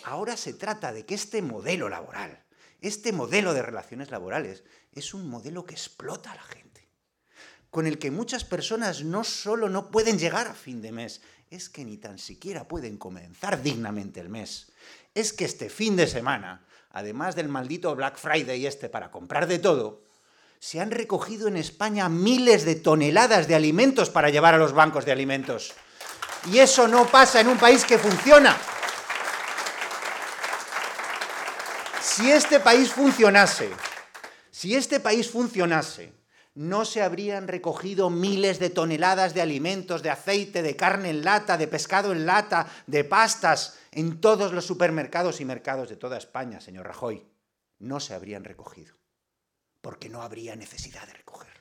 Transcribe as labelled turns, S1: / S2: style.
S1: Ahora se trata de que este modelo laboral, este modelo de relaciones laborales, es un modelo que explota a la gente, con el que muchas personas no solo no pueden llegar a fin de mes, es que ni tan siquiera pueden comenzar dignamente el mes. Es que este fin de semana, además del maldito Black Friday para comprar de todo, se han recogido en España miles de toneladas de alimentos para llevar a los bancos de alimentos. Y eso no pasa en un país que funciona. Si este país funcionase, no se habrían recogido miles de toneladas de alimentos, de aceite, de carne en lata, de pescado en lata, de pastas, en todos los supermercados y mercados de toda España, señor Rajoy. No se habrían recogido, porque no habría necesidad de recogerlos.